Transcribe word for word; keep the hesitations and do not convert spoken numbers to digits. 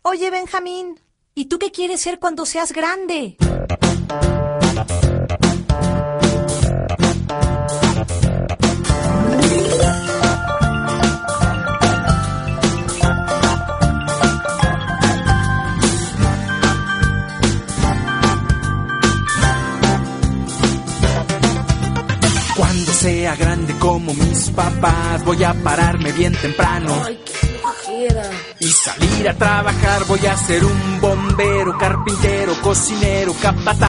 Oye, Benjamín, ¿y tú qué quieres ser cuando seas grande? Cuando sea grande como mis papás, voy a pararme bien temprano. Ay, qué flojera. Y salir a trabajar, voy a ser un bombero, carpintero, cocinero, capataz.